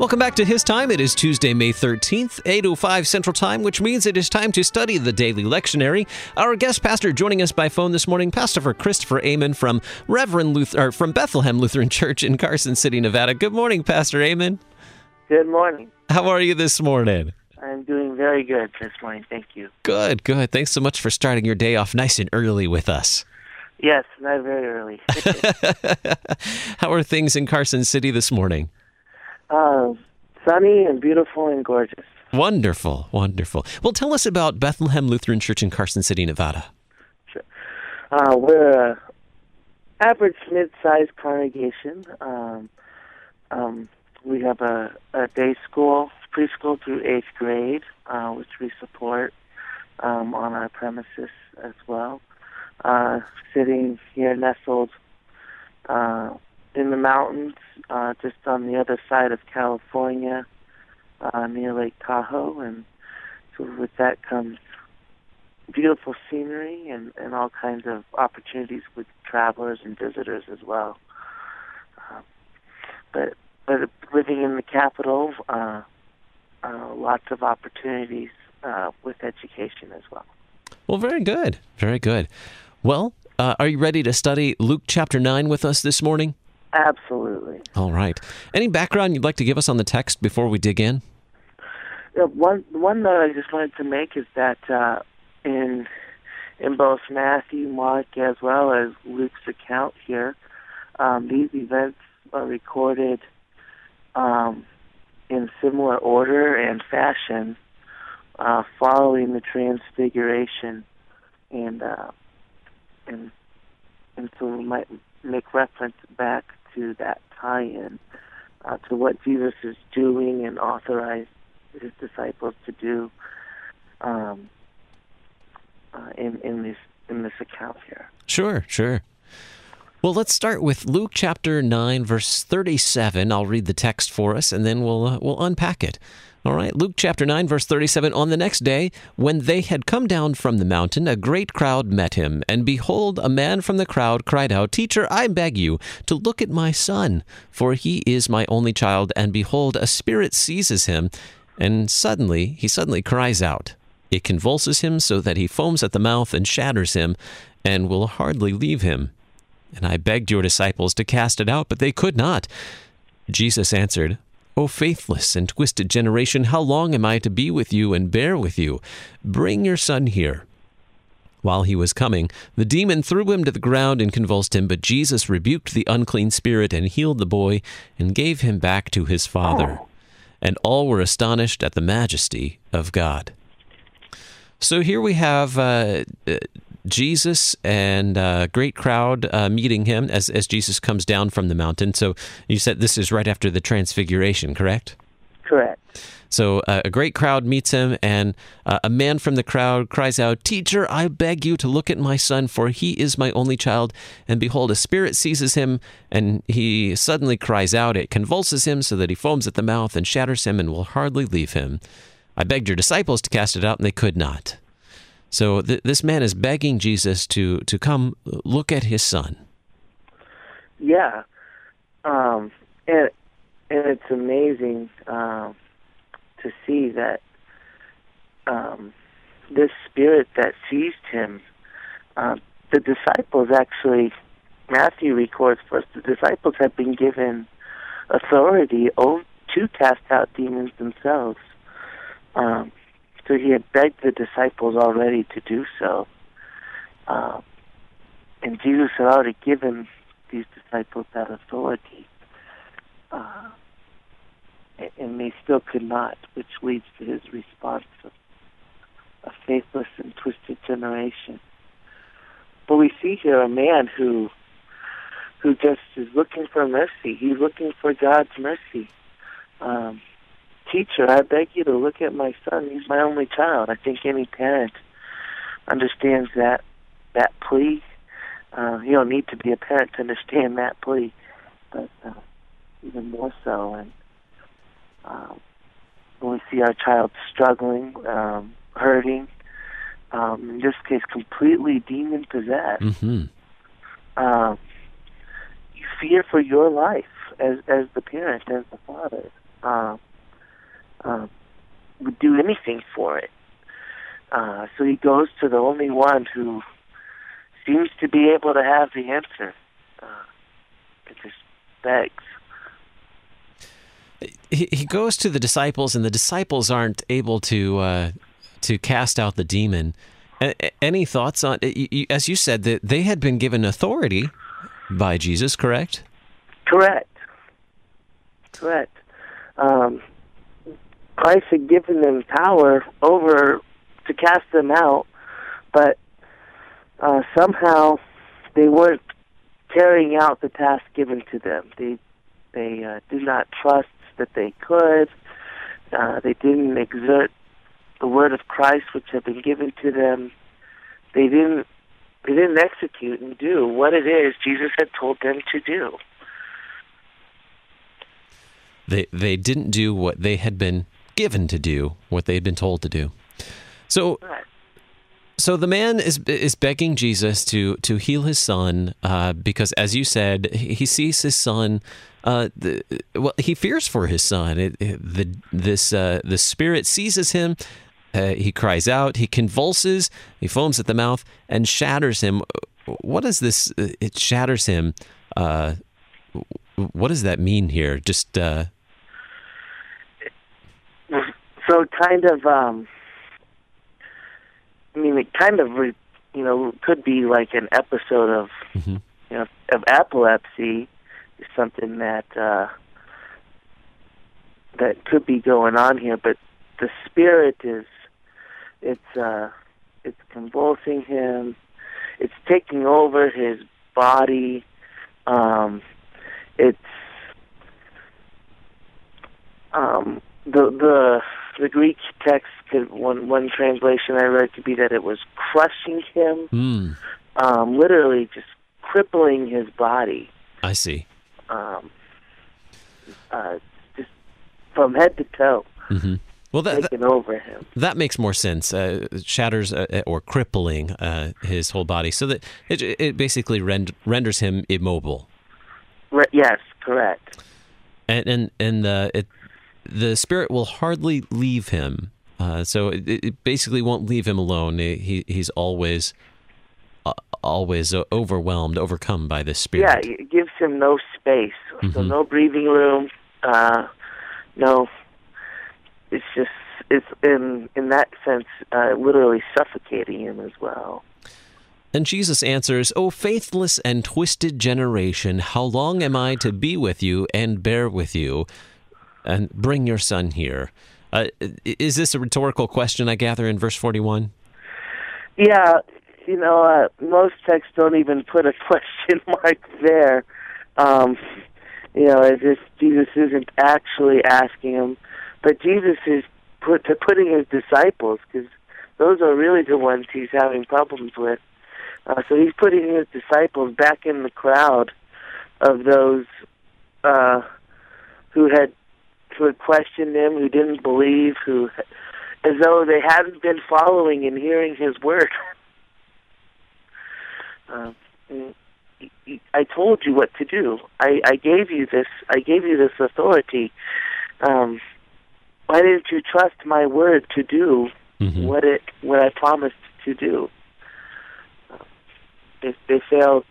Welcome back to His Time. It is Tuesday, May 13th, 8:05 Central Time, which means it is time to study the Daily Lectionary. Our guest pastor joining us by phone this morning, Pastor Christopher Amen from from Bethlehem Lutheran Church in Carson City, Nevada. Good morning, Pastor Amen. Good morning. How are you this morning? I'm doing very good this morning. Thank you. Good. Thanks so much for starting your day off nice and early with us. Yes, not very early. How are things in Carson City this morning? Sunny and beautiful and gorgeous. Wonderful. Well, tell us about Bethlehem Lutheran Church in Carson City, Nevada. Sure. We're a average mid-sized congregation. We have a day school, preschool through 8th grade, which we support on our premises as well. Sitting here nestled in the mountains, just on the other side of California, near Lake Tahoe, and so with that comes beautiful scenery and all kinds of opportunities with travelers and visitors as well. But living in the capital, lots of opportunities with education as well. Well, very good. Well, are you ready to study Luke chapter 9 with us this morning? Absolutely. All right. Any background you'd like to give us on the text before we dig in? Yeah, one note I just wanted to make is that in both Matthew, Mark, as well as Luke's account here, these events are recorded in similar order and fashion following the Transfiguration, and so we might make reference back to that tie-in to what Jesus is doing and authorized his disciples to do in this account here. Sure. Well, let's start with Luke chapter 9, verse 37. I'll read the text for us, and then we'll unpack it. All right, Luke chapter 9, verse 37. On the next day, when they had come down from the mountain, a great crowd met him. And behold, a man from the crowd cried out, "Teacher, I beg you to look at my son, for he is my only child. And behold, a spirit seizes him, and he suddenly cries out. It convulses him so that he foams at the mouth and shatters him, and will hardly leave him. And I begged your disciples to cast it out, but they could not." Jesus answered, "O faithless and twisted generation, how long am I to be with you and bear with you? Bring your son here." While he was coming, the demon threw him to the ground and convulsed him, but Jesus rebuked the unclean spirit and healed the boy and gave him back to his father. And all were astonished at the majesty of God. So here we have Jesus and a great crowd meeting him as Jesus comes down from the mountain. So you said this is right after the Transfiguration, correct? Correct. So a great crowd meets him, and a man from the crowd cries out, "Teacher, I beg you to look at my son, for he is my only child. And behold, a spirit seizes him, and he suddenly cries out. It convulses him so that he foams at the mouth and shatters him and will hardly leave him. I begged your disciples to cast it out, and they could not." So this man is begging Jesus to come look at his son. Yeah. And it's amazing to see that this spirit that seized him, the disciples actually, Matthew records for us, the disciples have been given authority to cast out demons themselves. So he had begged the disciples already to do so. And Jesus had already given these disciples that authority. And they still could not, which leads to his response of a faithless and twisted generation. But we see here a man who just is looking for mercy. He's looking for God's mercy. "Teacher, I beg you to look at my son. He's my only child." I think any parent understands that plea. You don't need to be a parent to understand that plea, but even more so. And when we see our child struggling, hurting, in this case completely demon-possessed, you fear for your life as the parent, as the father. uh, would do anything for it. So he goes to the only one who seems to be able to have the answer. It just begs. He goes to the disciples, and the disciples aren't able to cast out the demon. Any thoughts on, as you said, that they had been given authority by Jesus, correct? Correct. Christ had given them power over to cast them out, but somehow they weren't carrying out the task given to them. They did not trust that they could. They didn't exert the word of Christ which had been given to them. They didn't execute and do what it is Jesus had told them to do. They didn't do what they had been given to do, what they had been told to do. So the man is begging Jesus to heal his son because, as you said, he sees his son. He fears for his son. The spirit seizes him. He cries out. He convulses. He foams at the mouth and shatters him. What is this? It shatters him. What does that mean here? Just so kind of. It kind of, could be like an episode of, of epilepsy, something that could be going on here. But the spirit it's convulsing him. It's taking over his body. The Greek text, one translation I read could be that it was crushing him, literally just crippling his body. I see. Just from head to toe, well, taking over him. That makes more sense. Shatters or crippling his whole body, so that it basically renders him immobile. Yes, correct. And the spirit will hardly leave him. So it basically won't leave him alone. He's always overwhelmed, overcome by this spirit. Yeah, it gives him no space, so no breathing room. No, it's in that sense literally suffocating him as well. And Jesus answers, "O faithless and twisted generation, how long am I to be with you and bear with you? And bring your son here." Is this a rhetorical question, I gather, in verse 41? Yeah, most texts don't even put a question mark there. As if Jesus isn't actually asking him, but Jesus is putting his disciples, because those are really the ones he's having problems with. So he's putting his disciples back in the crowd of those who had questioned him, who didn't believe, as though they hadn't been following and hearing his word. I told you what to do. I gave you this. I gave you this authority. Why didn't you trust my word to do what I promised to do? They failed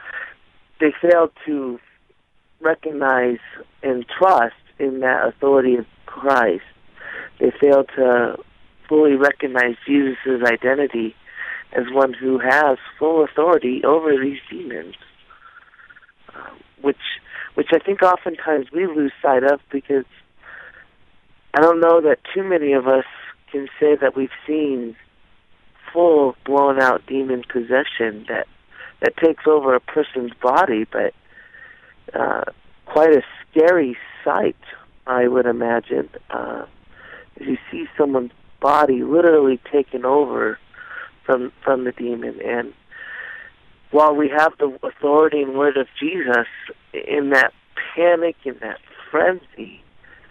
to recognize and trust in that authority of Christ. They fail to fully recognize Jesus' identity as one who has full authority over these demons, which I think oftentimes we lose sight of, because I don't know that too many of us can say that we've seen full blown-out demon possession that takes over a person's body, but quite a scary sight, I would imagine. If you see someone's body literally taken over from the demon, and while we have the authority and word of Jesus, in that panic, in that frenzy,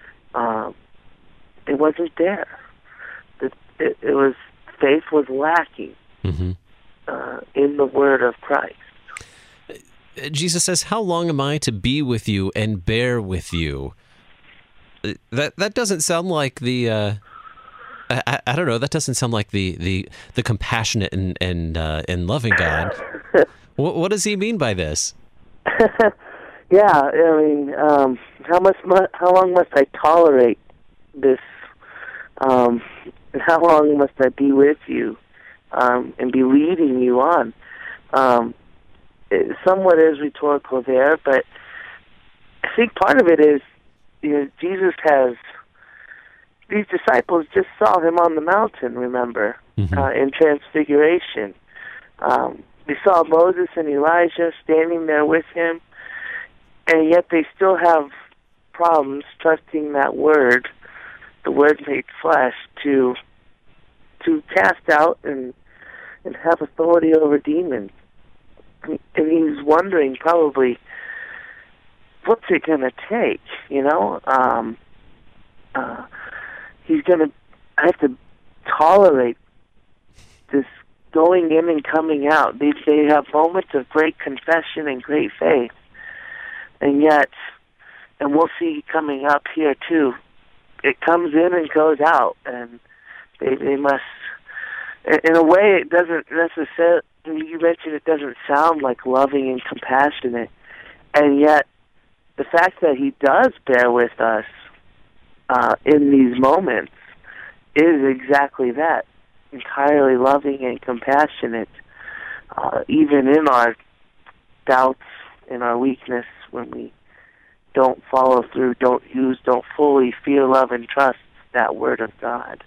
it wasn't there. Faith was lacking in the word of Christ. Jesus says, "How long am I to be with you and bear with you?" That doesn't sound like the I don't know. That doesn't sound like the compassionate and loving God. What does he mean by this? Yeah, I mean, how long must I tolerate this? And how long must I be with you, and be leading you on? It somewhat is rhetorical there, but I think part of it is, Jesus has, these disciples just saw him on the mountain, remember, in Transfiguration. They saw Moses and Elijah standing there with him, and yet they still have problems trusting that Word, the Word made flesh, to cast out and have authority over demons. And he's wondering probably, what's it going to take, I have to tolerate this going in and coming out. They have moments of great confession and great faith. And yet, and we'll see coming up here too, it comes in and goes out. And they must, in a way, it doesn't necessarily, you mentioned it doesn't sound like loving and compassionate. And yet, the fact that he does bear with us in these moments is exactly that, entirely loving and compassionate, even in our doubts, in our weakness, when we don't follow through, don't fully feel, love, and trust that Word of God.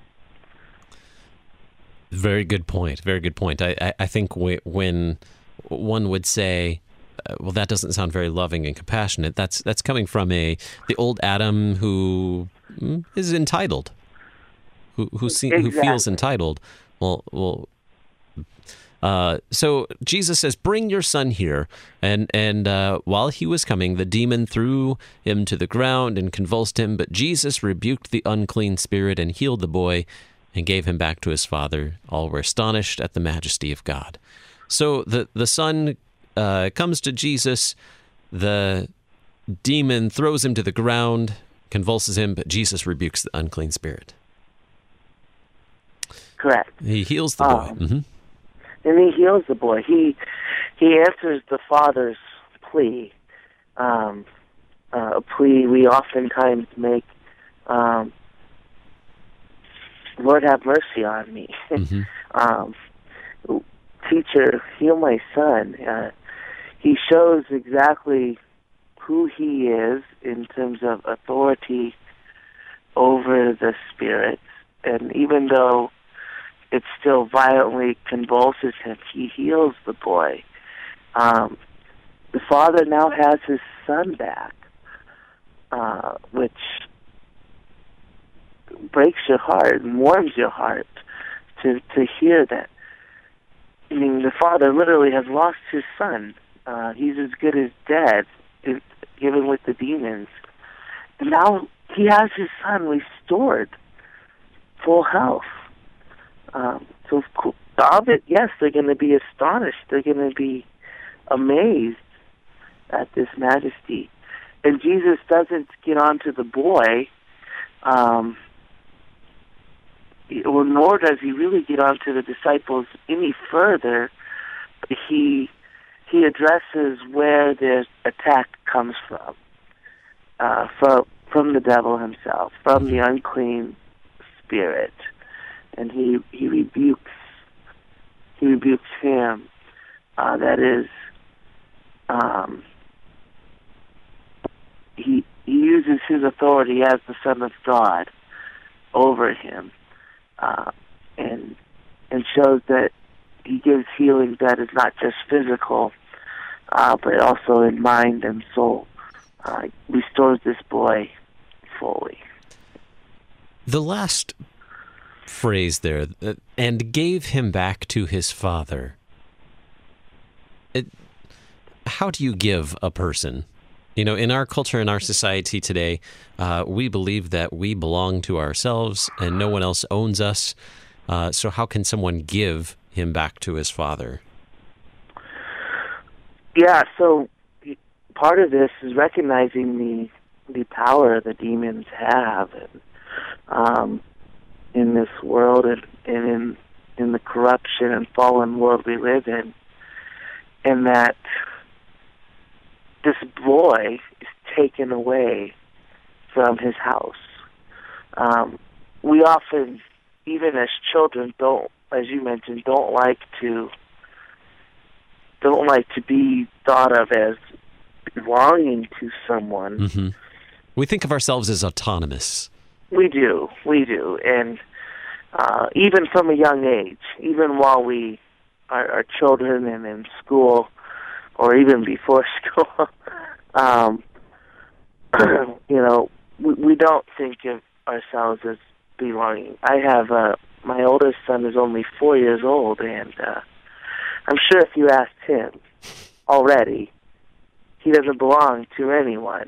Very good point. Very good point. I think when one would say, well, that doesn't sound very loving and compassionate, that's coming from the old Adam who is entitled, who feels entitled. So Jesus says, "Bring your son here." And while he was coming, the demon threw him to the ground and convulsed him. But Jesus rebuked the unclean spirit and healed the boy and gave him back to his father. All were astonished at the majesty of God. So the son comes to Jesus. The demon throws him to the ground, convulses him, but Jesus rebukes the unclean spirit. Correct. He heals the boy. And he heals the boy. He answers the father's plea, a plea we oftentimes make, Lord, have mercy on me. Teacher, heal my son. He shows exactly who he is in terms of authority over the spirits. And even though it still violently convulses him, he heals the boy. The father now has his son back, which breaks your heart and warms your heart to hear that. I mean, the father literally has lost his son. He's as good as dead, given with the demons. And now he has his son restored, full health. So of it, yes, they're going to be astonished. They're going to be amazed at this majesty. And Jesus doesn't get onto the boy, or nor does he really get onto the disciples any further. He addresses where the attack comes from the devil himself, from the unclean spirit, and he rebukes him. That is, he uses his authority as the Son of God over him, and shows that he gives healing that is not just physical, but also in mind and soul. Restores this boy fully. The last phrase there, and gave him back to his father. How do you give a person? In our culture, in our society today, we believe that we belong to ourselves and no one else owns us. So how can someone give him back to his father? Yeah, so part of this is recognizing the power the demons have in this world and in the corruption and fallen world we live in, and that this boy is taken away from his house. We often, even as children, don't, as you mentioned, don't like to be thought of as belonging to someone. Mm-hmm. We think of ourselves as autonomous. We do, and even from a young age, even while we are children and in school, or even before school, we don't think of ourselves as belonging. I have my oldest son is only 4 years old, and I'm sure if you asked him already, he doesn't belong to anyone.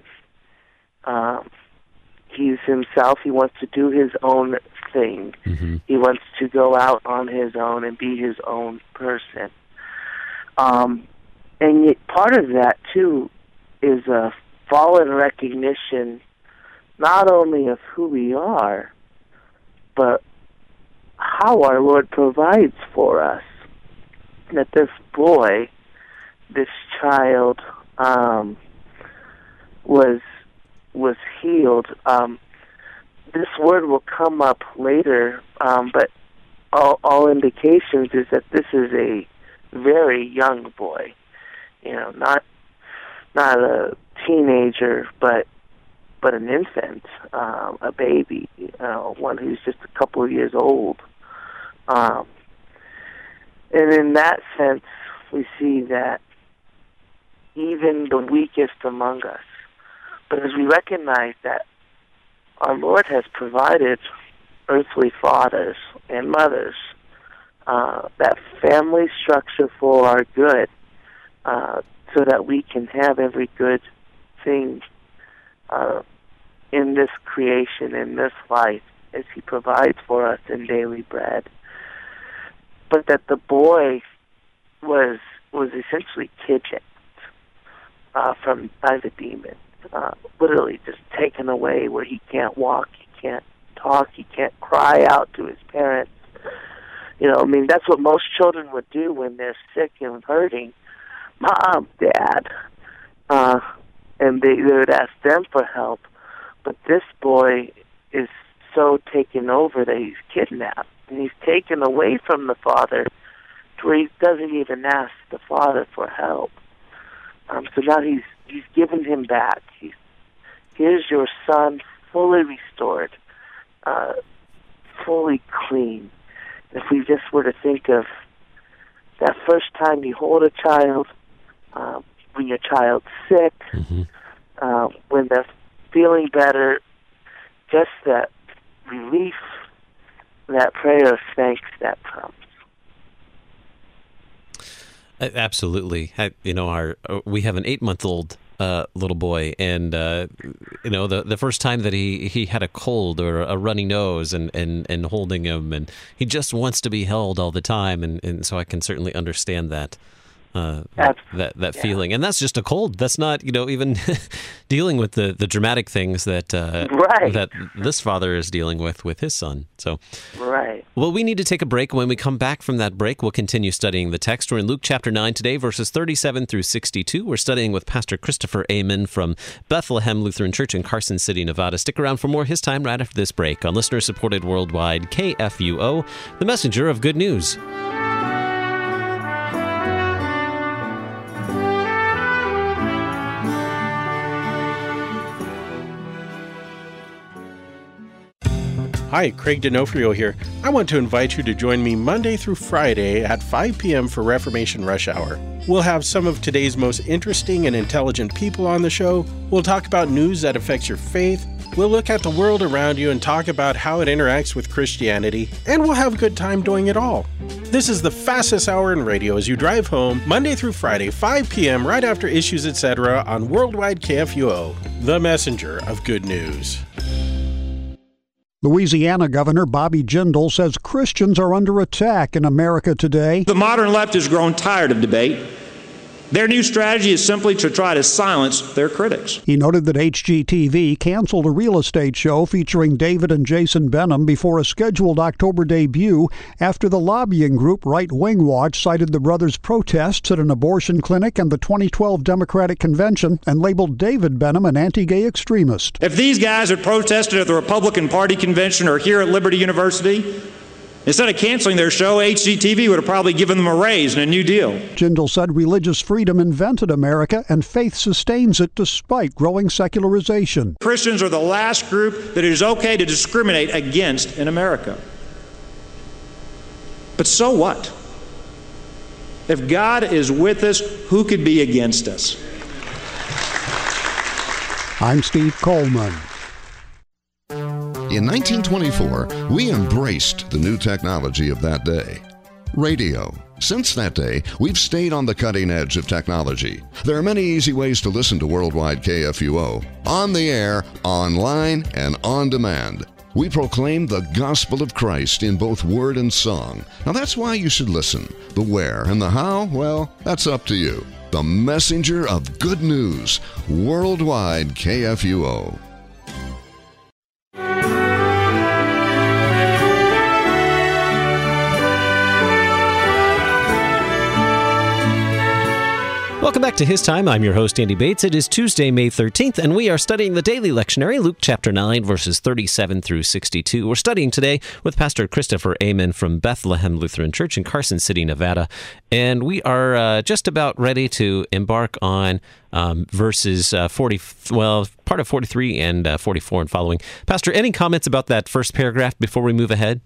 He's himself. He wants to do his own thing. Mm-hmm. He wants to go out on his own and be his own person. And yet part of that, too, is a fallen recognition not only of who we are, but how our Lord provides for us. That this boy, this child, was healed. This word will come up later, but all indications is that this is a very young boy. Not a teenager, but an infant, a baby, one who's just a couple of years old. And in that sense, we see that even the weakest among us, but as we recognize that our Lord has provided earthly fathers and mothers, that family structure for our good, so that we can have every good thing in this creation, in this life, as He provides for us in daily bread. But that the boy was essentially kidnapped by the demon, literally just taken away, where he can't walk, he can't talk, he can't cry out to his parents. That's what most children would do when they're sick and hurting. Mom, Dad, and they would ask them for help. But this boy is so taken over that he's kidnapped, and he's taken away from the father to where he doesn't even ask the father for help. So now he's given him back. Here's your son, fully restored, fully clean. If we just were to think of that first time you hold a child, when your child's sick, mm-hmm. When they're feeling better, just that relief, that prayer of thanks that comes. Absolutely. We have an 8-month-old little boy, and the first time that he had a cold or a runny nose, and holding him, and he just wants to be held all the time, and so I can certainly understand that. That feeling, and that's just a cold. That's not even dealing with the dramatic things that that this father is dealing with his son. So right. Well, we need to take a break. When we come back from that break, we'll continue studying the text. We're in Luke chapter 9 today, verses 37 through 62. We're studying with Pastor Christopher Amen from Bethlehem Lutheran Church in Carson City, Nevada. Stick around for more of his time right after this break on listener-supported worldwide KFUO, the messenger of good news. Hi, Craig D'Onofrio here. I want to invite you to join me Monday through Friday at 5 p.m. for Reformation Rush Hour. We'll have some of today's most interesting and intelligent people on the show. We'll talk about news that affects your faith. We'll look at the world around you and talk about how it interacts with Christianity. And we'll have a good time doing it all. This is the fastest hour in radio as you drive home Monday through Friday, 5 p.m. right after Issues Etc. on Worldwide KFUO, the messenger of good news. Louisiana Governor Bobby Jindal says Christians are under attack in America today. The modern left has grown tired of debate. Their new strategy is simply to try to silence their critics. He noted that HGTV canceled a real estate show featuring David and Jason Benham before a scheduled October debut after the lobbying group Right Wing Watch cited the brothers' protests at an abortion clinic and the 2012 Democratic Convention and labeled David Benham an anti-gay extremist. If these guys had protested at the Republican Party convention or here at Liberty University, instead of canceling their show, HGTV would have probably given them a raise and a new deal. Jindal said religious freedom invented America and faith sustains it despite growing secularization. Christians are the last group that it is okay to discriminate against in America. But so what? If God is with us, who could be against us? I'm Steve Coleman. In 1924, we embraced the new technology of that day. Radio. Since that day, we've stayed on the cutting edge of technology. There are many easy ways to listen to Worldwide KFUO. On the air, online, and on demand. We proclaim the gospel of Christ in both word and song. Now that's why you should listen. The where and the how, well, that's up to you. The messenger of good news. Worldwide KFUO. Welcome back to His Time. I'm your host, Andy Bates. It is Tuesday, May 13th, and we are studying the daily lectionary, Luke chapter 9, verses 37 through 62. We're studying today with Pastor Christopher Amen from Bethlehem Lutheran Church in Carson City, Nevada. And we are just about ready to embark on verses part of 43 and 44 and following. Pastor, any comments about that first paragraph before we move ahead?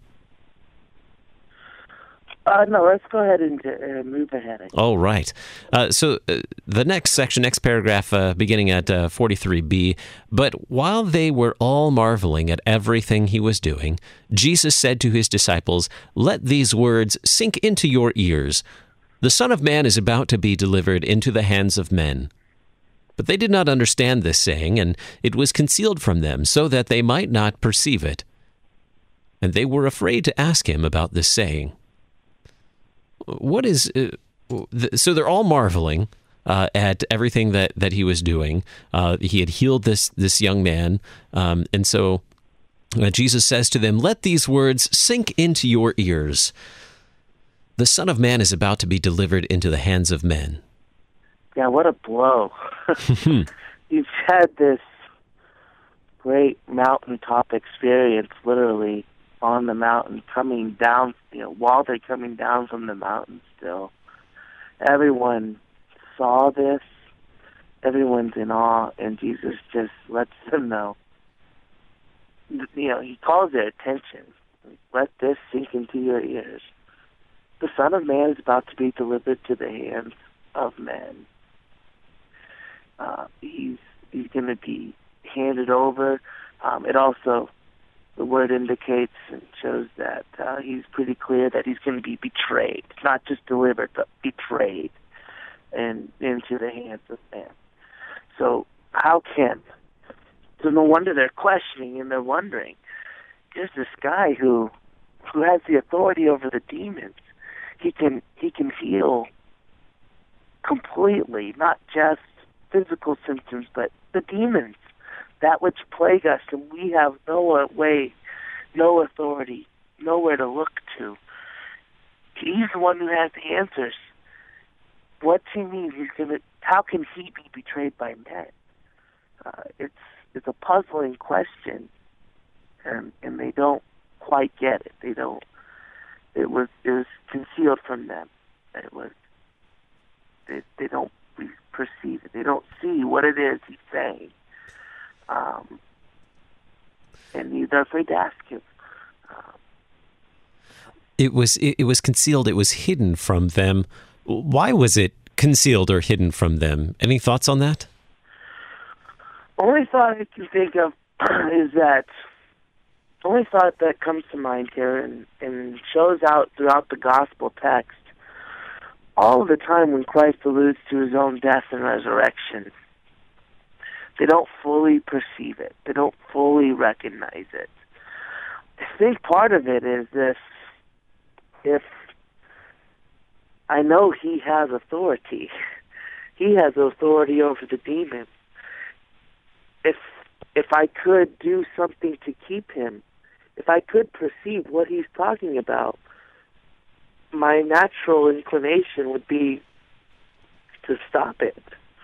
No, let's go ahead and move ahead. Oh, right. So the next section, next paragraph, beginning at 43b, but while they were all marveling at everything he was doing, Jesus said to his disciples, "Let these words sink into your ears. The Son of Man is about to be delivered into the hands of men." But they did not understand this saying, and it was concealed from them, so that they might not perceive it. And they were afraid to ask him about this saying. What is so they're all marveling at everything that he was doing. He had healed this young man, and so Jesus says to them, "Let these words sink into your ears. The Son of Man is about to be delivered into the hands of men." Yeah, what a blow! You've had this great mountaintop experience, literally, on the mountain, coming down, while they're coming down from the mountain still. Everyone saw this. Everyone's in awe, and Jesus just lets them know. He calls their attention. Let this sink into your ears. The Son of Man is about to be delivered to the hands of men. He's going to be handed over. It also, the word indicates and shows that he's pretty clear that he's going to be betrayed. Not just delivered, but betrayed and into the hands of men. So so no wonder they're questioning and they're wondering, here's this guy who has the authority over the demons. He can heal completely, not just physical symptoms, but the demons, that which plague us, and we have no way, no authority, nowhere to look to. He's the one who has the answers. What's he mean? How can he be betrayed by men? It's a puzzling question, and they don't quite get it. They don't. It was concealed from them. They don't perceive it. They don't see what it is he's saying. And they're afraid to ask him. It was concealed. It was hidden from them. Why was it concealed or hidden from them? Any thoughts on that? Only thought I can think of is that. Only thought that comes to mind here and shows out throughout the gospel text all of the time when Christ alludes to his own death and resurrection. They don't fully perceive it. They don't fully recognize it. I think part of it is this: if I know he has authority, he has authority over the demon. If I could do something to keep him, if I could perceive what he's talking about, my natural inclination would be to stop it.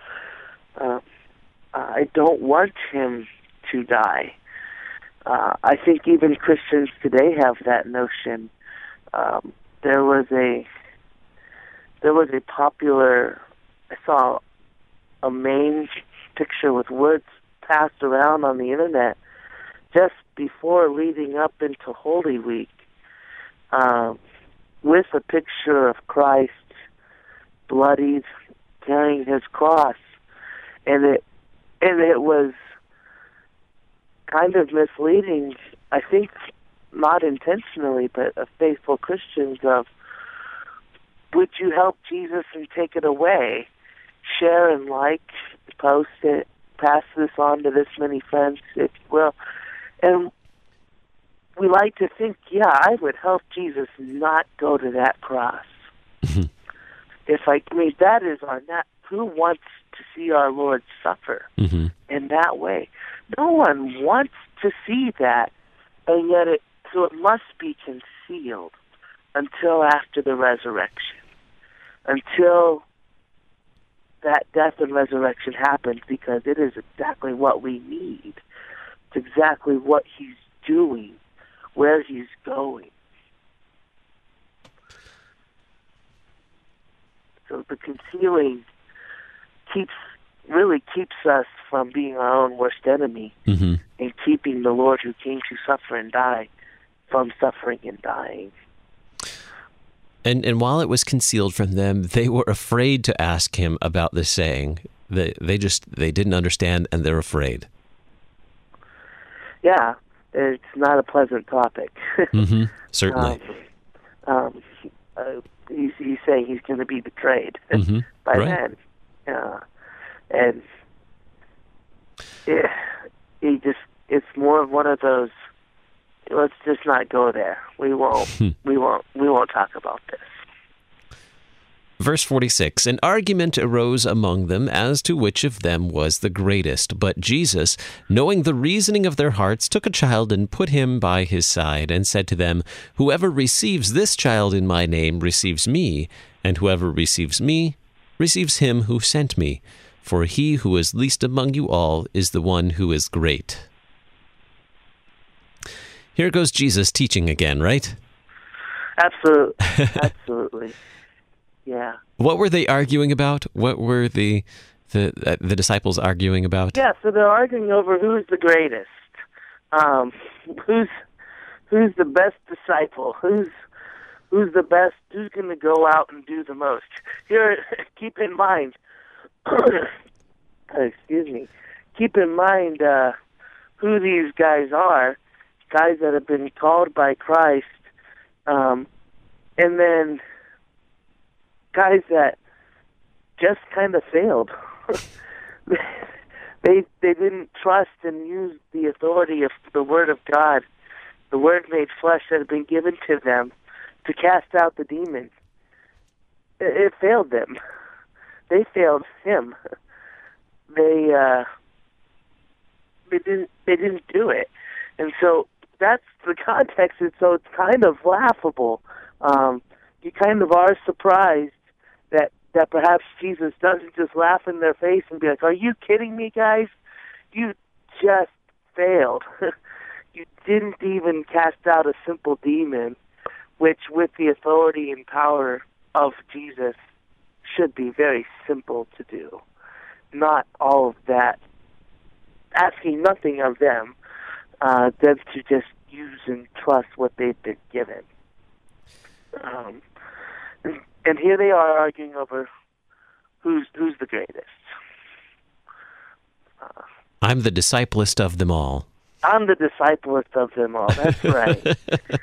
I don't want him to die. I think even Christians today have that notion. There was a popular, I saw a main picture with words passed around on the internet just before leading up into Holy Week, with a picture of Christ bloodied, carrying his cross, and it was kind of misleading, I think not intentionally, but of faithful Christians of, would you help Jesus and take it away? Share and like, post it, pass this on to this many friends, if you will. And we like to think, yeah, I would help Jesus not go to that cross. That is who wants to see our Lord suffer in that way? No one wants to see that, and yet so it must be concealed until after the resurrection, until that death and resurrection happens, because it is exactly what we need. It's exactly what he's doing, where he's going. So the concealing really keeps us from being our own worst enemy, and keeping the Lord who came to suffer and die from suffering and dying. And while it was concealed from them, they were afraid to ask him about this saying. They didn't understand, and they're afraid. Yeah, it's not a pleasant topic. Certainly. He's saying he's going to be betrayed by men. And it's more of one of those, let's just not go there. We won't talk about this. Verse 46, an argument arose among them as to which of them was the greatest. But Jesus, knowing the reasoning of their hearts, took a child and put him by his side, and said to them, whoever receives this child in my name receives me, and whoever receives me receives him who sent me. For he who is least among you all is the one who is great. Here goes Jesus teaching again, right? Absolutely. Yeah. What were they arguing about? What were the disciples arguing about? Yeah, so they're arguing over who's the greatest. Who's the best disciple? Who's the best? Who's going to go out and do the most? Here, keep in mind. Excuse me. Keep in mind who these guys are. Guys that have been called by Christ, and then guys that just kind of failed. They didn't trust and use the authority of the Word of God, the Word made flesh that had been given to them to cast out the demons. It failed them. They failed him. They didn't do it, and so that's the context. And so it's kind of laughable. You kind of are surprised that perhaps Jesus doesn't just laugh in their face and be like, are you kidding me, guys? You just failed. You didn't even cast out a simple demon, which with the authority and power of Jesus should be very simple to do. Not all of that, asking nothing of them, than to just use and trust what they've been given. And here they are arguing over who's the greatest. I'm the disciplest of them all. I'm the disciplest of them all. That's right.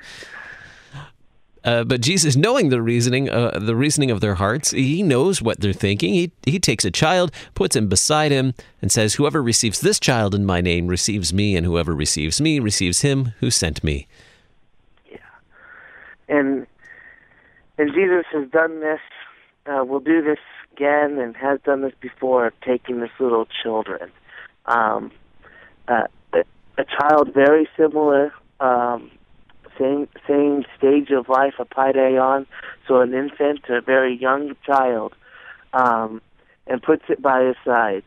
But Jesus, knowing the reasoning of their hearts, he knows what they're thinking. He takes a child, puts him beside him, and says, whoever receives this child in my name receives me, and whoever receives me receives him who sent me. Yeah. And Jesus has done this will do this again and has done this before, of taking this little children. A child very similar, same stage of life, a paideon, so an infant, a very young child, and puts it by his side.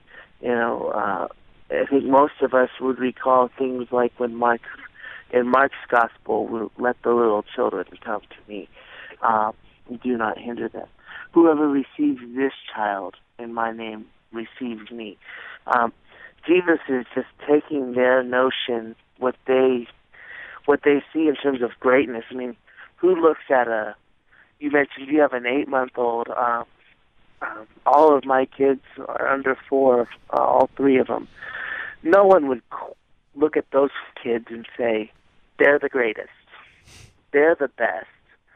I think most of us would recall things like when in Mark's gospel, will let the little children come to me, and do not hinder them. Whoever receives this child in my name receives me. Jesus is just taking their notion, what they see in terms of greatness. I mean, who looks at you mentioned you have an 8-month-old. All of my kids are under 4, all 3 of them. No one would look at those kids and say, they're the greatest. They're the best.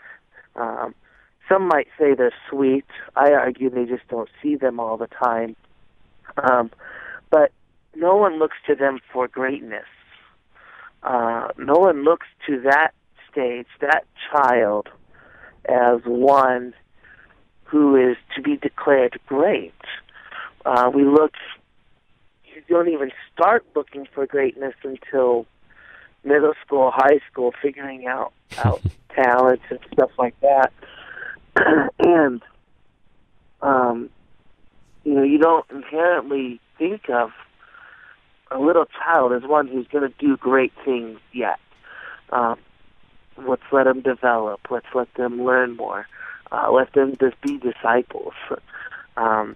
Some might say they're sweet. I argue they just don't see them all the time. But no one looks to them for greatness. No one looks to that stage, that child, as one who is to be declared great. You don't even start looking for greatness until middle school, high school, figuring out talents and stuff like that. And, you don't inherently think of a little child as one who's going to do great things yet. Let's let them develop. Let's let them learn more. Let them just be disciples. And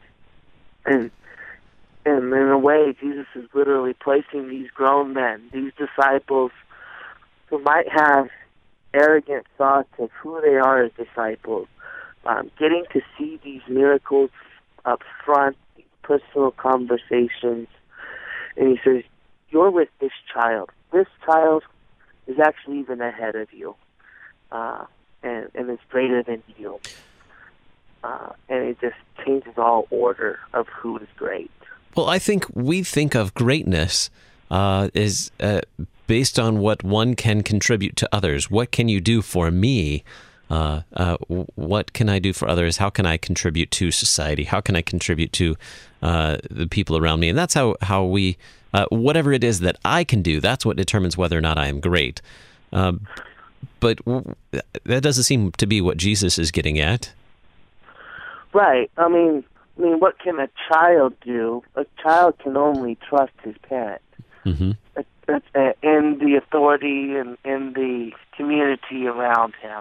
in a way, Jesus is literally placing these grown men, these disciples, who might have arrogant thoughts of who they are as disciples, getting to see these miracles up front, these personal conversations. And he says, you're with this child. This child is actually even ahead of you, and is greater than you. And it just changes all order of who is great. Well, I think we think of greatness is based on what one can contribute to others. What can you do for me? What can I do for others? How can I contribute to society? How can I contribute to the people around me? And that's how we, whatever it is that I can do, that's what determines whether or not I am great. But that doesn't seem to be what Jesus is getting at. Right. I mean, what can a child do? A child can only trust his parent. Mm-hmm. In the authority and in the community around him.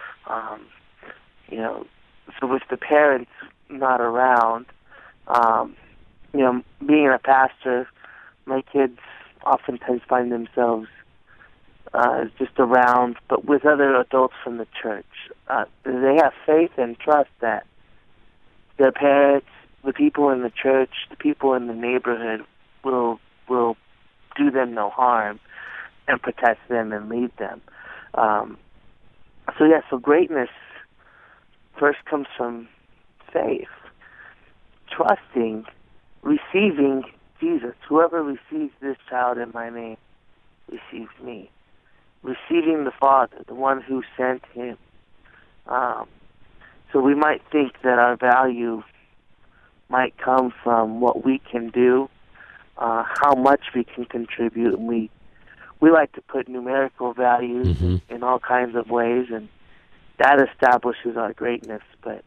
So with the parents not around, being a pastor, my kids oftentimes find themselves just around, but with other adults from the church. They have faith and trust that their parents, the people in the church, the people in the neighborhood will do them no harm and protect them and lead them. So greatness first comes from faith, trusting, receiving Jesus. Whoever receives this child in my name receives me. Receiving the Father, the one who sent him. So we might think that our value might come from what we can do, how much we can contribute, and we like to put numerical values in all kinds of ways, and that establishes our greatness. But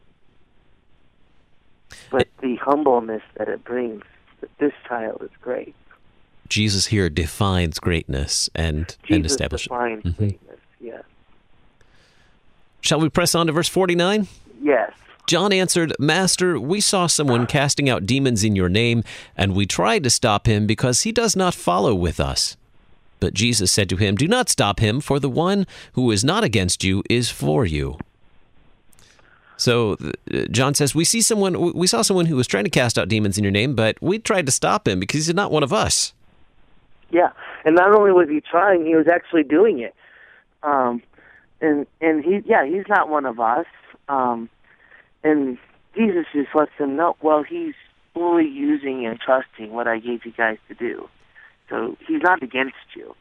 the humbleness that it brings, that this child is great. Jesus here defines greatness and establishes. Jesus defines greatness, yes. Shall we press on to verse 49? Yes. John answered, Master, we saw someone casting out demons in your name, and we tried to stop him because he does not follow with us. But Jesus said to him, Do not stop him, for the one who is not against you is for you. So John says, we saw someone who was trying to cast out demons in your name, but we tried to stop him because he's not one of us. Yeah, and not only was he trying, he was actually doing it. And he's not one of us. And Jesus just lets them know, well, he's fully using and trusting what I gave you guys to do. So he's not against you.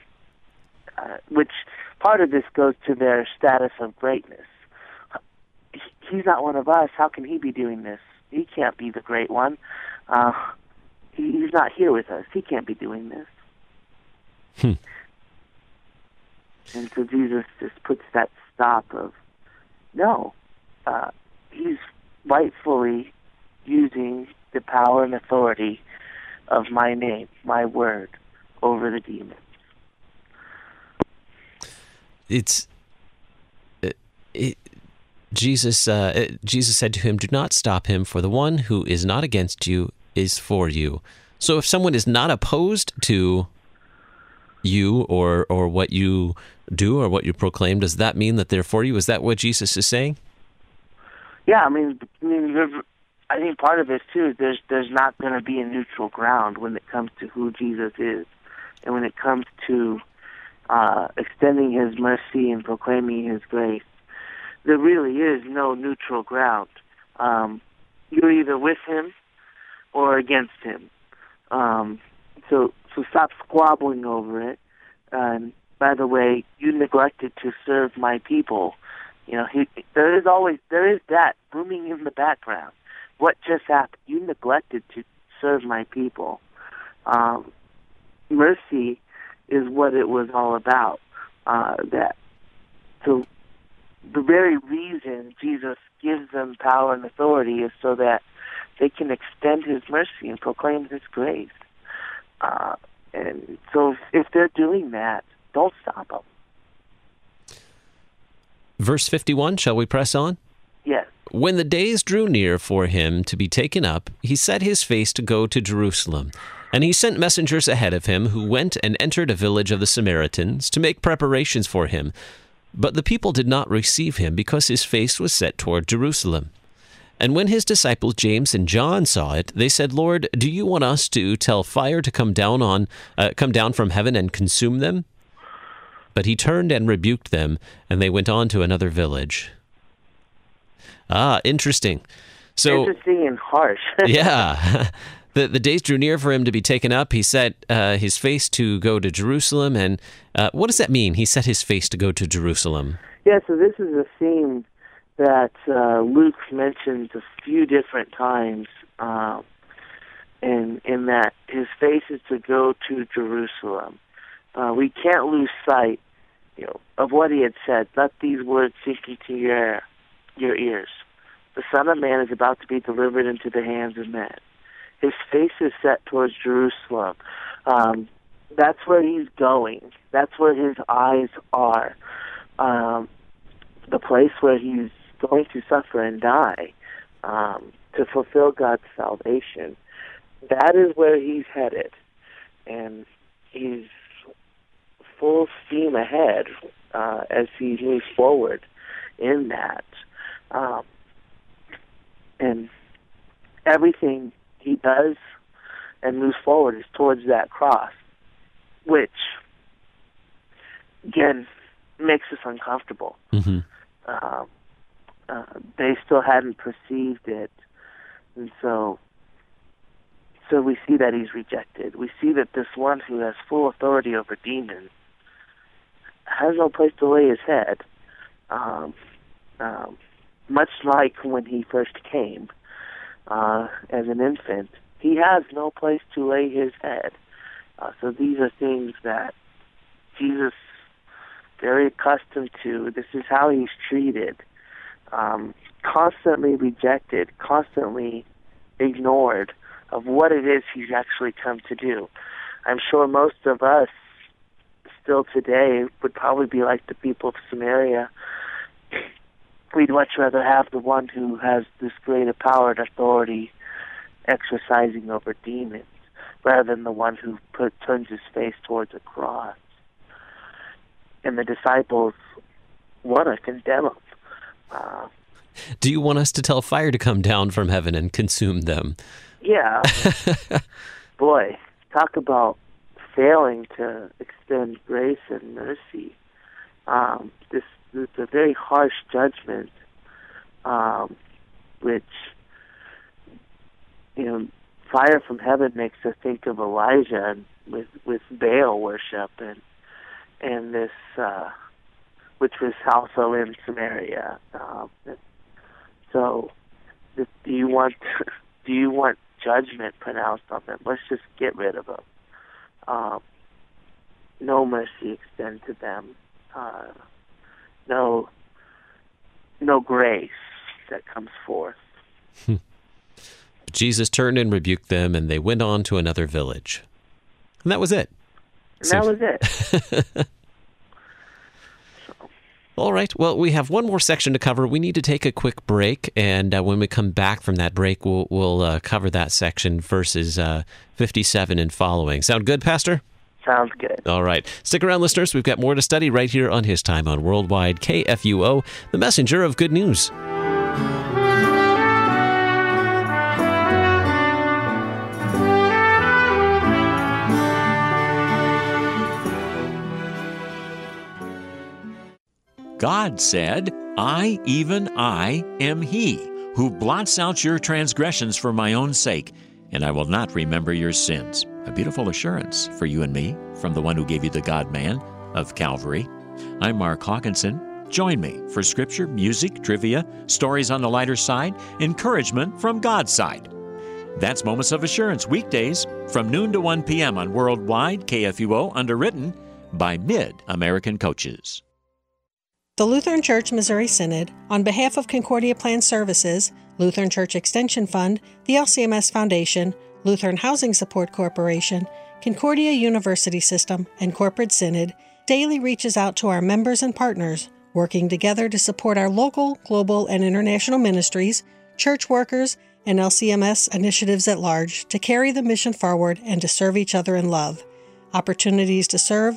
Which part of this goes to their status of greatness. he's not one of us. How can he be doing this? He can't be the great one. He's not here with us. He can't be doing this. And so Jesus just puts that stop of, no, he's rightfully using the power and authority of my name, my word, over the demons. Jesus said to him, "Do not stop him, for the one who is not against you is for you." So if someone is not opposed to you or what you do or what you proclaim, does that mean that they're for you? Is that what Jesus is saying? Yeah, I think part of it too is there's not going to be a neutral ground when it comes to who Jesus is, and when it comes to extending His mercy and proclaiming His grace. There really is no neutral ground. You're either with Him or against Him. So stop squabbling over it. And by the way, you neglected to serve my people. There is that booming in the background. What just happened? You neglected to serve my people. Mercy is what it was all about. So the very reason Jesus gives them power and authority is so that they can extend His mercy and proclaim His grace. And so if they're doing that, don't stop them. Verse 51, shall we press on? Yes. When the days drew near for him to be taken up, he set his face to go to Jerusalem. And he sent messengers ahead of him, who went and entered a village of the Samaritans to make preparations for him. But the people did not receive him, because his face was set toward Jerusalem. And when his disciples James and John saw it, they said, "Lord, do you want us to tell fire to come down from heaven and consume them?" But he turned and rebuked them, and they went on to another village. Interesting. So interesting and harsh. Yeah. The days drew near for him to be taken up. He set his face to go to Jerusalem. And what does that mean? He set his face to go to Jerusalem. Yeah, so this is a theme that Luke mentions a few different times, in that his face is to go to Jerusalem. We can't lose sight, of what he had said. Let these words sink into your ears. The Son of Man is about to be delivered into the hands of men. His face is set towards Jerusalem. That's where he's going. That's where his eyes are. The place where he's going to suffer and die to fulfill God's salvation. That is where he's headed. And he's full steam ahead as he moves forward in that. And everything he does and moves forward is towards that cross, which, again, makes us uncomfortable. Mm-hmm. They still hadn't perceived it, and so we see that he's rejected. We see that this one who has full authority over demons has no place to lay his head, much like when he first came as an infant. He has no place to lay his head. So these are things that Jesus very accustomed to. This is how he's treated. Constantly rejected, constantly ignored of what it is he's actually come to do. I'm sure most of us still today would probably be like the people of Samaria. We'd much rather have the one who has this greater power and authority exercising over demons rather than the one who turns his face towards a cross. And the disciples want to condemn him. Do you want us to tell fire to come down from heaven and consume them? Yeah. Boy, talk about failing to extend grace and mercy. This is a very harsh judgment, which, fire from heaven makes us think of Elijah and with Baal worship and this, which was also in Samaria. So, do you want judgment pronounced on them? Let's just get rid of them. No mercy extend to them. No grace that comes forth. Jesus turned and rebuked them, and they went on to another village. And that was it. And that was it. All right. Well, we have one more section to cover. We need to take a quick break, and when we come back from that break, we'll cover that section, verses 57 and following. Sound good, Pastor? Sounds good. All right. Stick around, listeners. We've got more to study right here on His Time on Worldwide KFUO, the messenger of good news. God said, I, even I, am He, who blots out your transgressions for my own sake, and I will not remember your sins. A beautiful assurance for you and me from the one who gave you the God-man of Calvary. I'm Mark Hawkinson. Join me for scripture, music, trivia, stories on the lighter side, encouragement from God's side. That's Moments of Assurance, weekdays from noon to 1 p.m. on Worldwide KFUO, underwritten by Mid-American Coaches. The Lutheran Church Missouri Synod, on behalf of Concordia Plan Services, Lutheran Church Extension Fund, the LCMS Foundation, Lutheran Housing Support Corporation, Concordia University System, and Corporate Synod, daily reaches out to our members and partners, working together to support our local, global, and international ministries, church workers, and LCMS initiatives at large to carry the mission forward and to serve each other in love. Opportunities to serve,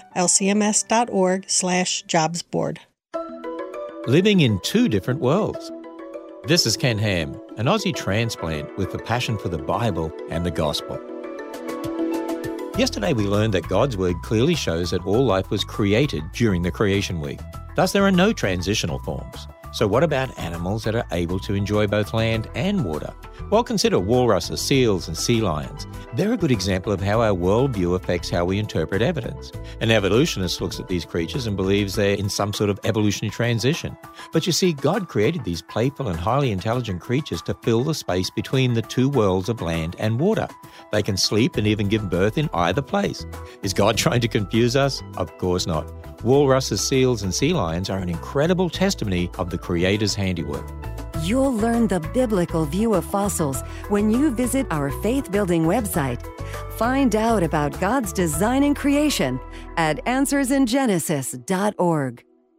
lcms.org/jobs board. Living in two different worlds. This is Ken Ham, an Aussie transplant with a passion for the Bible and the gospel. Yesterday we learned that God's Word clearly shows that all life was created during the creation week. Thus there are no transitional forms. So what about animals that are able to enjoy both land and water? Well, consider walruses, seals, and sea lions. They're a good example of how our worldview affects how we interpret evidence. An evolutionist looks at these creatures and believes they're in some sort of evolutionary transition. But you see, God created these playful and highly intelligent creatures to fill the space between the two worlds of land and water. They can sleep and even give birth in either place. Is God trying to confuse us? Of course not. Walruses, seals, and sea lions are an incredible testimony of the Creator's handiwork. You'll learn the biblical view of fossils when you visit our faith-building website. Find out about God's design and creation at answersingenesis.org.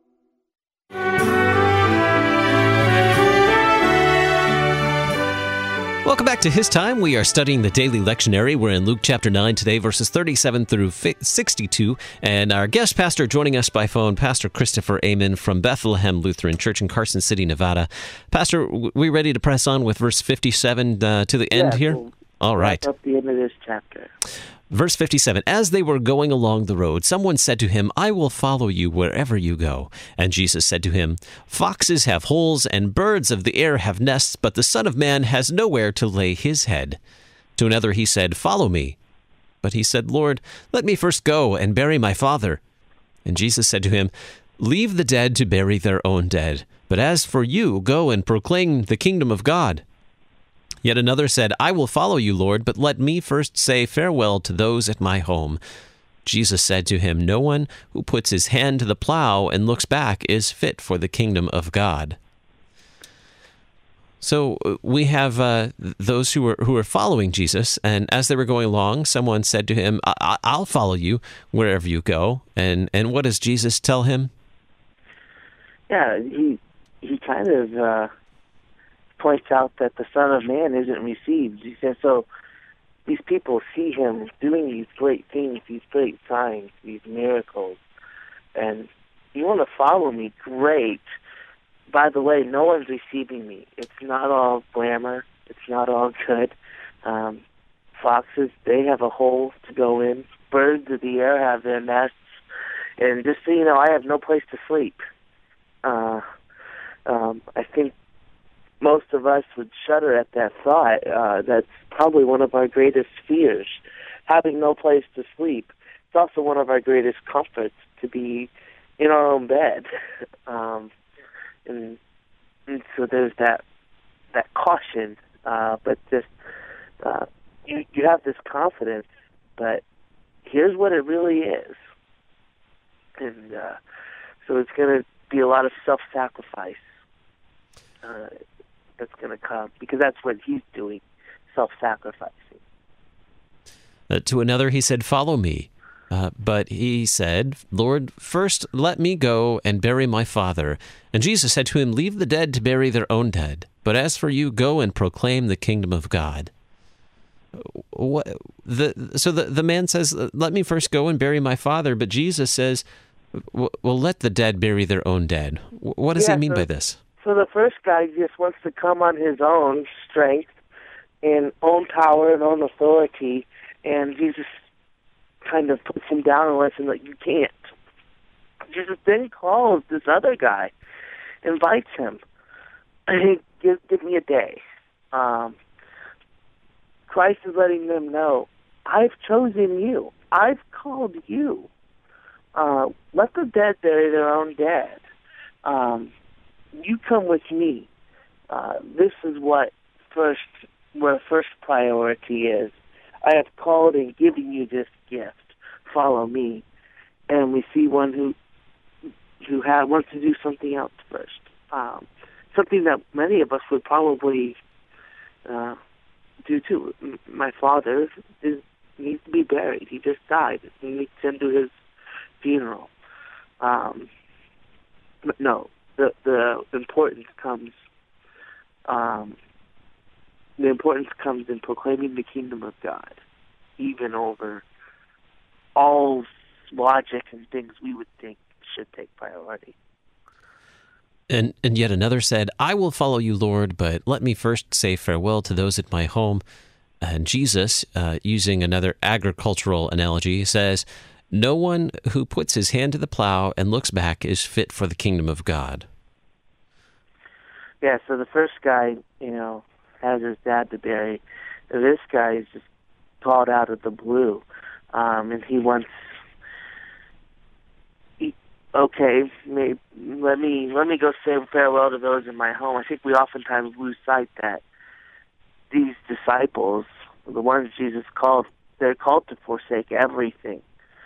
Welcome back to His Time. We are studying the daily lectionary. We're in Luke chapter 9 today, verses 37 through 62. And our guest pastor joining us by phone, Pastor Christopher Amen from Bethlehem Lutheran Church in Carson City, Nevada. Pastor, we ready to press on with verse 57 to the end here? We'll all right. wrap up the end of this chapter. Verse 57, as they were going along the road, someone said to him, I will follow you wherever you go. And Jesus said to him, foxes have holes and birds of the air have nests, but the Son of Man has nowhere to lay his head. To another he said, follow me. But he said, Lord, let me first go and bury my father. And Jesus said to him, leave the dead to bury their own dead. But as for you, go and proclaim the kingdom of God. Yet another said, I will follow you, Lord, but let me first say farewell to those at my home. Jesus said to him, no one who puts his hand to the plow and looks back is fit for the kingdom of God. So we have those who are following Jesus, and as they were going along, someone said to him, I'll follow you wherever you go. And what does Jesus tell him? Yeah, he kind of points out that the Son of Man isn't received. He says, so these people see him doing these great things, these great signs, these miracles, and you want to follow me? Great. By the way, no one's receiving me. It's not all glamour. It's not all good. Foxes, they have a hole to go in. Birds of the air have their nests. And just so you know, I have no place to sleep. I think most of us would shudder at that thought. That's probably one of our greatest fears, having no place to sleep. It's also one of our greatest comforts to be in our own bed. And so there's that caution, but just you have this confidence. But here's what it really is, and so it's going to be a lot of self-sacrifice that's going to come, because that's what he's doing, self-sacrificing. To another he said, "Follow me." But he said, "Lord, first let me go and bury my father." And Jesus said to him, "Leave the dead to bury their own dead. But as for you, go and proclaim the kingdom of God." So the man says, "Let me first go and bury my father." But Jesus says, "Well, let the dead bury their own dead." What does he mean by this? So the first guy just wants to come on his own strength and own power and own authority, and Jesus kind of puts him down and lets him know, you can't. Jesus then calls this other guy, invites him, and he give me a day. Christ is letting them know, I've chosen you. I've called you. Let the dead bury their own dead. You come with me. This is where first priority is. I have called and given you this gift. Follow me. And we see one who wants to do something else first. Something that many of us would probably do too. My father needs to be buried. He just died. He needs to send to his funeral. But no, the importance comes. The importance comes in proclaiming the kingdom of God, even over all logic and things we would think should take priority. And yet another said, "I will follow you, Lord, but let me first say farewell to those at my home." And Jesus, using another agricultural analogy, says, "No one who puts his hand to the plow and looks back is fit for the kingdom of God." Yeah, so the first guy, has his dad to bury. This guy is just called out of the blue, and he wants. Okay, let me go say farewell to those in my home. I think we oftentimes lose sight that these disciples, the ones Jesus called, they're called to forsake everything,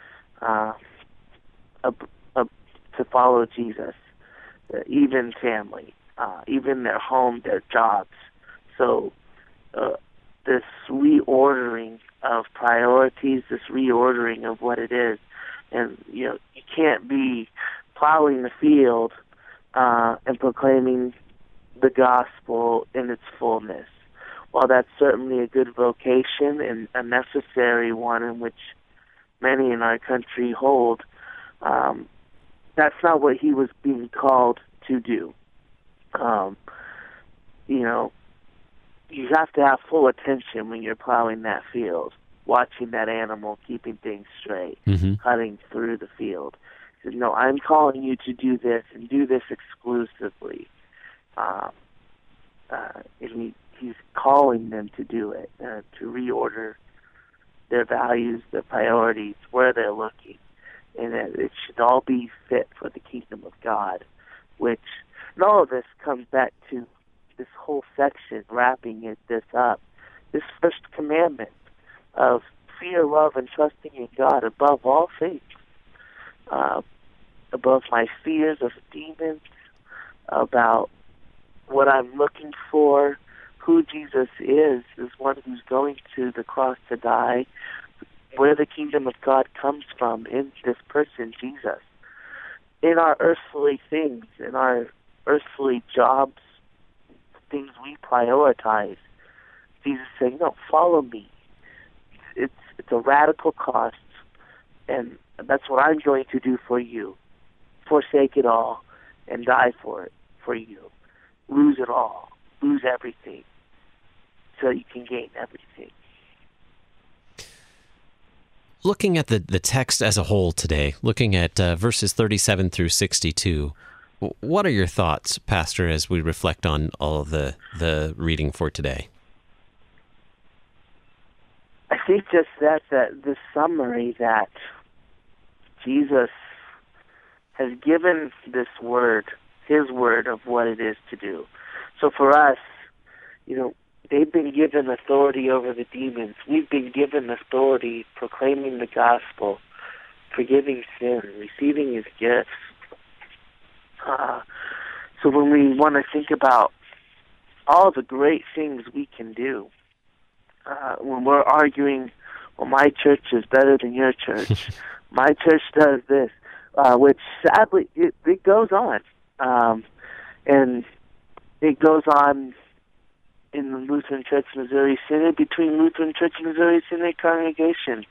to follow Jesus, even family, even their home, their jobs. So this reordering of priorities, this reordering of what it is, and you can't be plowing the field and proclaiming the gospel in its fullness. While that's certainly a good vocation and a necessary one in which many in our country hold, that's not what he was being called to do. You have to have full attention when you're plowing that field, watching that animal, keeping things straight, cutting through the field. He said, "No, I'm calling you to do this and do this exclusively." And he's calling them to do it, to reorder their values, their priorities, where they're looking. And it should all be fit for the kingdom of God, which, and all of this comes back to this whole section, wrapping this up, this first commandment of fear, love, and trusting in God above all things, above my fears of demons, about what I'm looking for, who Jesus is one who's going to the cross to die, where the kingdom of God comes from in this person, Jesus. In our earthly things, in our earthly jobs, things we prioritize, Jesus saying, "No, follow me." It's a radical cost, and that's what I'm going to do for you. Forsake it all and die for it, for you. Lose it all. Lose everything so you can gain everything. Looking at the text as a whole today, looking at verses 37 through 62, what are your thoughts, Pastor, as we reflect on all of the reading for today? I think just that the summary that Jesus has given this word, his word of what it is to do. So for us, they've been given authority over the demons. We've been given authority proclaiming the gospel, forgiving sin, receiving his gifts. So when we want to think about all the great things we can do, when we're arguing, well, my church is better than your church, my church does this, which sadly, it goes on. And it goes on in the Lutheran Church Missouri Synod, between Lutheran Church Missouri Synod congregations.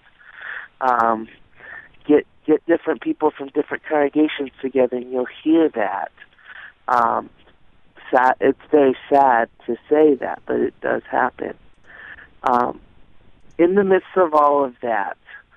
Get different people from different congregations together, and you'll hear that. It's very sad to say that, but it does happen. In the midst of all of that,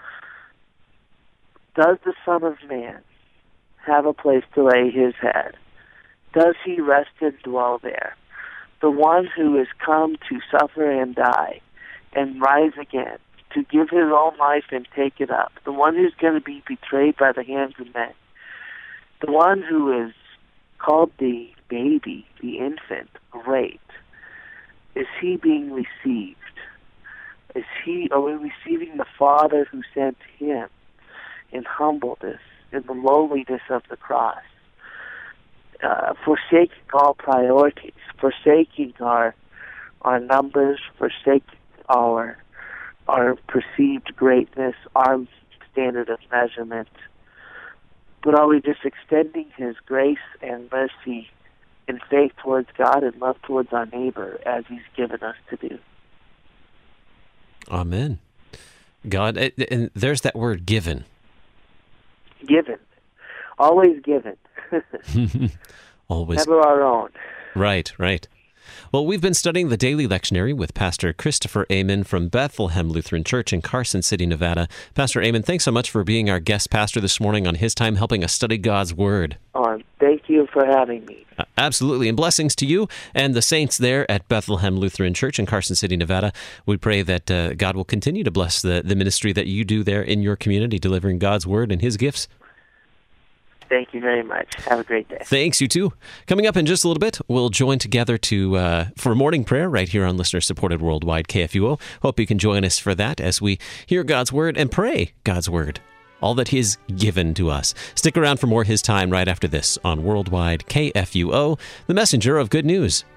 does the Son of Man have a place to lay his head? Does he rest and dwell there? The one who has come to suffer and die and rise again, to give his own life and take it up. The one who's going to be betrayed by the hands of men. The one who is called the baby, the infant, great. Is he being received? Are we receiving the Father who sent him in humbleness, in the lowliness of the cross? Forsaking all priorities, forsaking our numbers, forsaking our perceived greatness, our standard of measurement. But are we just extending his grace and mercy in faith towards God and love towards our neighbor as he's given us to do? Amen. God, and there's that word given. Given. Always given. Always. Never our own. Right. Well, we've been studying the Daily Lectionary with Pastor Christopher Amen from Bethlehem Lutheran Church in Carson City, Nevada. Pastor Amen, thanks so much for being our guest pastor this morning on his time helping us study God's Word. Thank you for having me. Absolutely, and blessings to you and the saints there at Bethlehem Lutheran Church in Carson City, Nevada. We pray that God will continue to bless the ministry that you do there in your community, delivering God's Word and His gifts. Thank you very much. Have a great day. Thanks, you too. Coming up in just a little bit, we'll join together for morning prayer right here on listener-supported worldwide KFUO. Hope you can join us for that as we hear God's Word and pray God's Word, all that He has given to us. Stick around for more His Time right after this on Worldwide KFUO, the messenger of good news.